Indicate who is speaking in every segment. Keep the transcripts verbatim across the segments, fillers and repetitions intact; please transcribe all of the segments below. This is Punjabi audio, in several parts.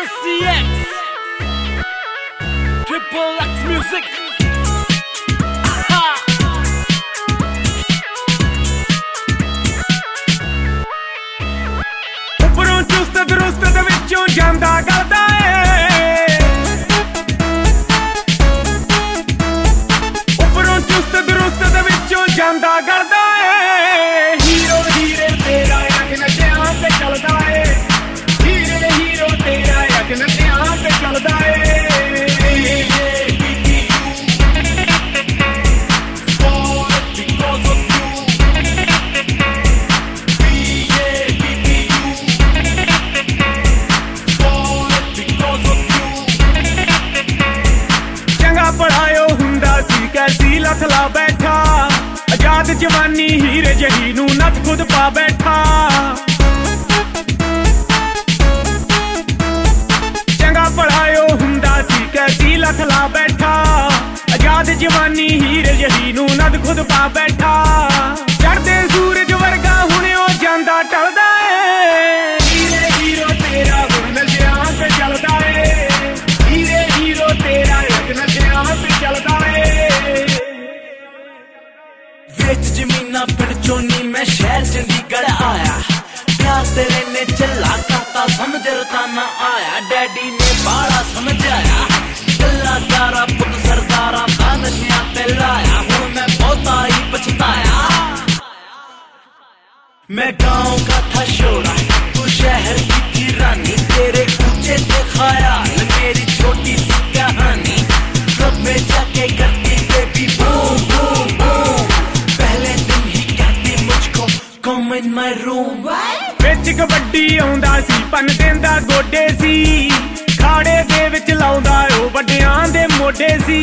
Speaker 1: C X Triple X Music
Speaker 2: ਉੱਪਰੋਂ ਚੁਸਤ ਦਰੁਸਤ ਦੇ ਵਿੱਚੋਂ ਜਾਂਦਾ ਕਰਦਾ ਏ ਉੱਪਰੋਂ ਚੁਸਤ ਦਰੁਸਤ ਦੇ ਵਿੱਚੋਂ ਜਾਂਦਾ ਕਰਦਾ ਏ ਹੀਰੋ ਹੀਰੇ ਤੇਰਾ ਅੱਗ ਨਸ਼ਿਆਂ ਤੇ ਚੱਲਦਾ ਏ ਹੀਰੇ ਹੀਰੋ ਤੇਰਾ ਅੱਗ ਨਸ਼ਿਆਂ ਤੇ ਚੱਲਦਾ ਏ कैसी लथला बैठा आजाद जवानी हीरे जही नू नथ खुद पा बैठा चंगा पढ़ायो हुंदा सी कैसी लथला बैठा आजाद जवानी हीरे जही नू नथ खुद पा बैठा चढ़दे सूरज वर्गा हुणे ओ जांदा टलदा ए हीरे हीरो तेरा गुण नशियां ते चलदा ए हीरे हीरो तेरा एक नशियां ते चलदा ए
Speaker 1: विच जमीना पिंड चोनी मैं शहर चंडीगढ़ आया प्यार तेरे ने चला करता समझ रताना आया डैडी ने बाड़ा समझाया गल्ला दारा पुत सरदारा दा नशियां ते लाया हुण मैं बहुता ही पछताया मैं गांव का था शोरा तू शहर की थी रानी तेरे ऊंचे थे ख्याल मेरी छोटी सी कहानी सब में जाके करती बेबी बूम बूम बूम पहले दिन ही कहती मुझको come in my room
Speaker 2: ਵਿੱਚ ਕਬੱਡੀ ਆਉਂਦਾ ਸੀ ਪੰਨ ਦੇਂਦਾ ਗੋਡੇ ਸੀ ਖਾੜੇ ਦੇ ਵਿੱਚ ਲਾਉਂਦਾ ਉਹ ਵੱਡਿਆਂ ਦੇ ਮੋਢੇ ਸੀ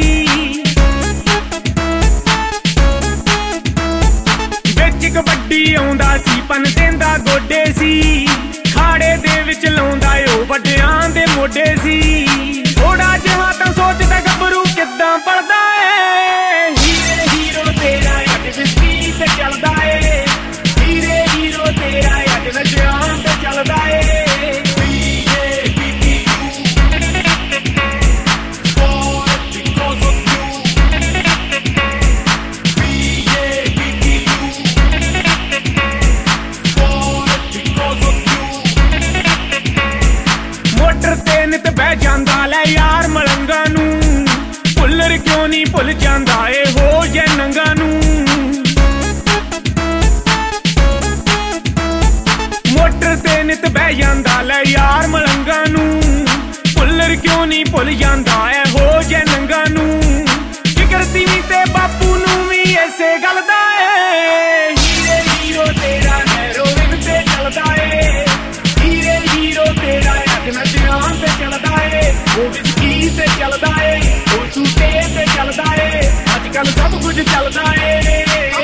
Speaker 2: ਵਿੱਚ ਕਬੱਡੀ ਆਉਂਦਾ ਸੀ ਪੰਨ ਦੇਂਦਾ ਗੋਡੇ ਸੀ ਖਾੜੇ ਦੇ ਵਿੱਚ ਲਾਉਂਦਾ ਉਹ ਵੱਡਿਆਂ ਦੇ ਮੋਢੇ ਸੀ ਥੋੜਾ ਜਿਹਾ ਤਾਂ ਸੋਚਦਾ ਗੱਭਰੂ ਕਿੱਦਾਂ ਪੜਦਾ ਏ ਹੀਰੇ ਹੀਰੋ ਤੇਰਾ ਅੱਗ ਵਿਸਕੀ ਤੇ ਚੱਲਦਾ ਏ ਹੀਰੇ ਹੀਰੋ ਤੇਰਾ ਅੱਗ ਨਸ਼ਿਆਂ ਤੇ ਚੱਲਦਾ ਏ ਮੋਟਰ ਤੇ ਨਿਤ ਬਹਿ ਜਾਂਦਾ ਲੈ ਯਾਰ ਮਲੰਗਾ ਨੂੰ ਭੁੱਲਰ ਕਿਉਂ ਨਹੀਂ ਭੁੱਲ ਜਾਂਦਾ ਏ ਹੋ ਜੇ ਨੰਗਾ ਨੂੰ ਮੋਟਰ ਤੇ ਨਿਤ ਬਹਿ ਜਾਂਦਾ ਲੈ ਯਾਰ ਮਲੰਗਾ ਨੂੰ ਭੁੱਲਰ ਕਿਉਂ ਨਹੀਂ ਭੁੱਲ ਜਾਂਦਾ ਏ ਹੋ ਜੇ ਨੰਗਾ ਨੂੰ ਫਿਕਰ ਤੀਵੀਂ ਤੇ ਬਾਪੂ ਨੂੰ ਵੀ ਐਸੇ ਗੱਲ ਦਾ ਏ ਹੀਰੇ ਹੀਰੋ ਤੇਰਾ ਹੈਰੋਇਨ ਤੇ ਚੱਲਦਾ ਏ ਹੀਰੇ ਹੀਰੋ ਤੇਰਾ ਅੱਗ ਨਸ਼ਿਆਂ ਤੇ ਚੱਲਦਾ ਏ ਉਹ ਵਿਸਕੀ ਤੇ ਚੱਲਦਾ ਏ ਉਹ ਸੂਟੇ ਤੇ ਚੱਲਦਾ ਏ ਅੱਜ ਕੱਲ ਸਭ ਕੁਝ ਚੱਲਦਾ ਏ